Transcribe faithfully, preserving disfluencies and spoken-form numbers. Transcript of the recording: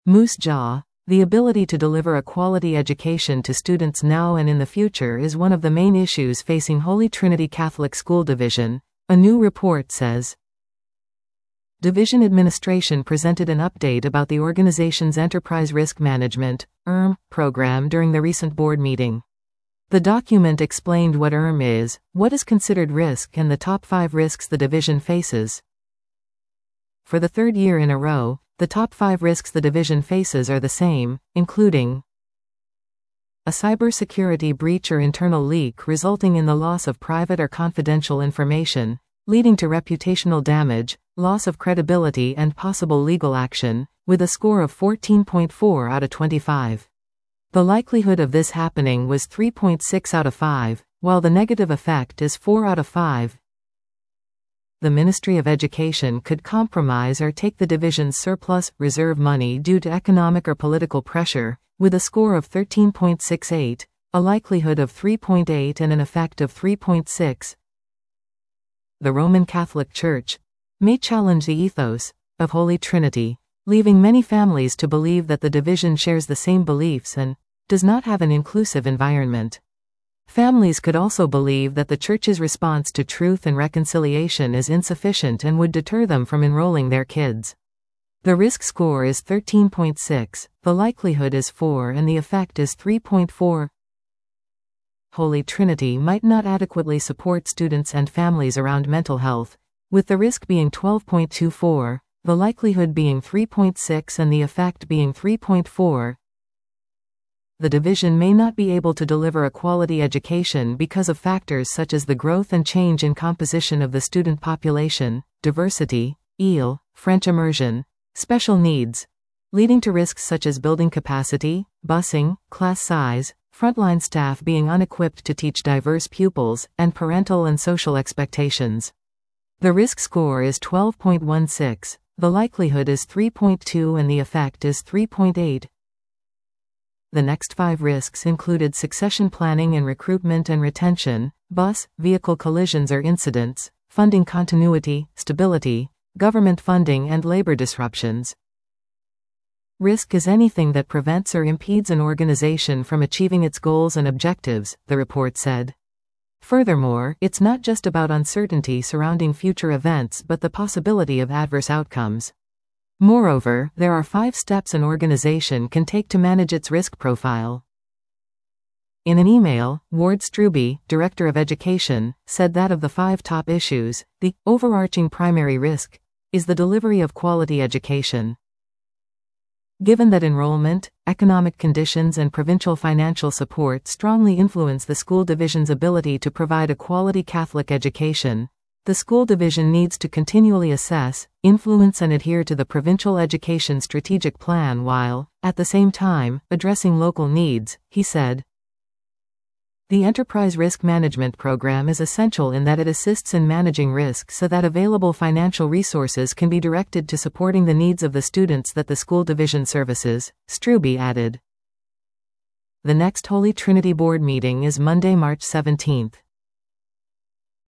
Moose Jaw, the ability to deliver a quality education to students now and in the future is one of the main issues facing Holy Trinity Catholic School Division, a new report says. Division Administration presented an update about the organization's Enterprise Risk Management (E R M) program during the recent board meeting. The document explained what E R M is, what is considered risk, and the top five risks the division faces. For the third year in a row, the top five risks the division faces are the same, including a cybersecurity breach or internal leak resulting in the loss of private or confidential information, leading to reputational damage, loss of credibility and possible legal action, with a score of fourteen point four out of twenty-five. The likelihood of this happening was three point six out of five, while the negative effect is four out of five. The Ministry of Education could compromise or take the division's surplus reserve money due to economic or political pressure, with a score of thirteen point six eight, a likelihood of three point eight and an effect of three point six. The Roman Catholic Church may challenge the ethos of Holy Trinity, leaving many families to believe that the division shares the same beliefs and does not have an inclusive environment. Families could also believe that the Church's response to truth and reconciliation is insufficient and would deter them from enrolling their kids. The risk score is thirteen point six, the likelihood is four and the effect is three point four. Holy Trinity might not adequately support students and families around mental health, with the risk being twelve point two four, the likelihood being three point six and the effect being three point four. The division may not be able to deliver a quality education because of factors such as the growth and change in composition of the student population, diversity, E L, French immersion, special needs, leading to risks such as building capacity, busing, class size, frontline staff being unequipped to teach diverse pupils, and parental and social expectations. The risk score is twelve point one six, the likelihood is three point two and the effect is three point eight. The next five risks included succession planning and recruitment and retention, bus, vehicle collisions or incidents, funding continuity, stability, government funding and labor disruptions. Risk is anything that prevents or impedes an organization from achieving its goals and objectives, the report said. Furthermore, it's not just about uncertainty surrounding future events but the possibility of adverse outcomes. Moreover, there are five steps an organization can take to manage its risk profile. In an email, Ward Struby, Director of Education, said that of the five top issues, the overarching primary risk is the delivery of quality education. Given that enrollment, economic conditions and provincial financial support strongly influence the school division's ability to provide a quality Catholic education, the school division needs to continually assess, influence and adhere to the provincial education strategic plan while, at the same time, addressing local needs, he said. The Enterprise Risk Management Program is essential in that it assists in managing risk so that available financial resources can be directed to supporting the needs of the students that the school division services, Struby added. The next Holy Trinity Board meeting is Monday, March seventeenth.